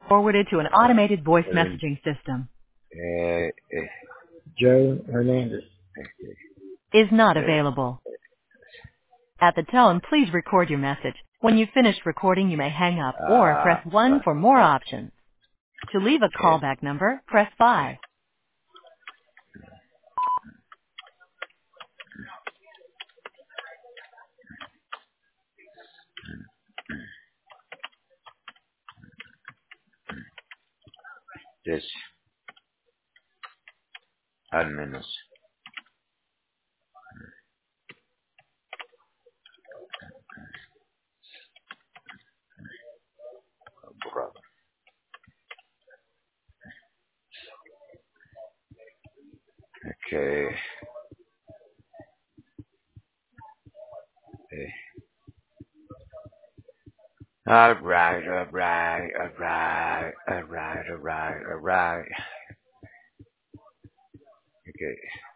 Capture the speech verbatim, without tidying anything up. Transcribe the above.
Forwarded to an automated voice Hernandez. messaging system. Eh, eh, Joe Hernandez. Is not eh, available. At the tone, please record your message. When you've finished recording, you may hang up or press ah, one ah, for more options. To leave a okay. callback number, press five. Yes. Al menos. Borrado. Okay. Eh. All right, all right, all right, all right, all right, all right. Okay.